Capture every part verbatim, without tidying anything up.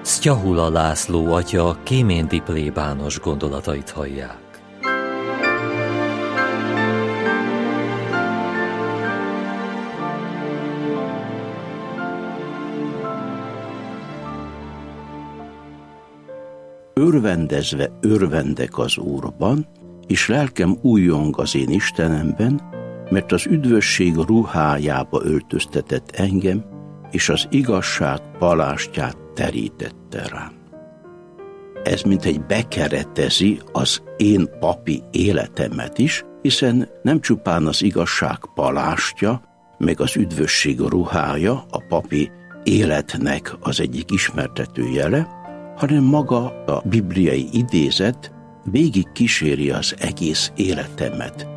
Sztyahula László atya kéméndi plébános gondolatait hallják. Örvendezve örvendek az Úrban, és lelkem újjong az én Istenemben, mert az üdvösség ruhájába öltöztetett engem, és az igazság palástját terítette rám. Ez mintegy bekeretezi az én papi életemet is, hiszen nem csupán az igazság palástja, meg az üdvösség ruhája a papi életnek az egyik ismertető jele, hanem maga a bibliai idézet végig kíséri az egész életemet.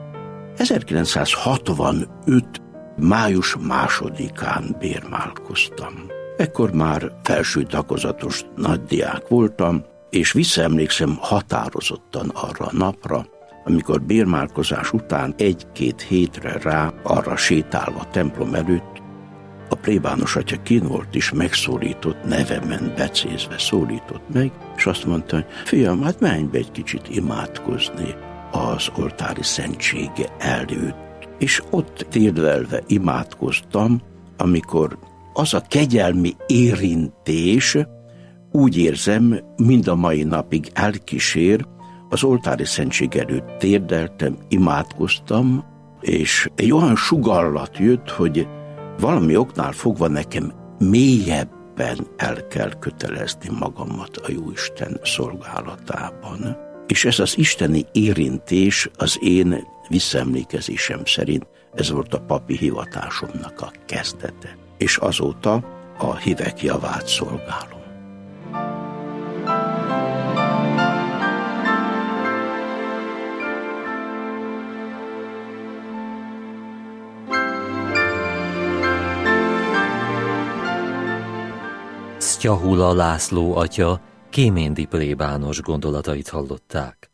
ezerkilencszázhatvanöt május másodikán bérmálkoztam. Ekkor már felső tagozatos nagydiák voltam, és visszaemlékszem határozottan arra a napra, amikor bérmálkozás után egy-két hétre rá arra sétálva a templom előtt a plébános atya kint volt és megszólított, nevemen becézve szólított meg, és azt mondta, hogy fiam, hát menj be egy kicsit imádkozni az oltári szentsége előtt. És ott térdelve imádkoztam, amikor az a kegyelmi érintés, úgy érzem, mind a mai napig elkísér, az oltári szentség előtt térdeltem, imádkoztam, és egy olyan sugallat jött, hogy valami oknál fogva nekem mélyebben el kell kötelezni magamat a Jóisten szolgálatában. És ez az isteni érintés az én visszaemlékezésem szerint ez volt a papi hivatásomnak a kezdete. És azóta a hívek javát szolgálom. Sztyahula László atya kéméndi plébános gondolatait hallották.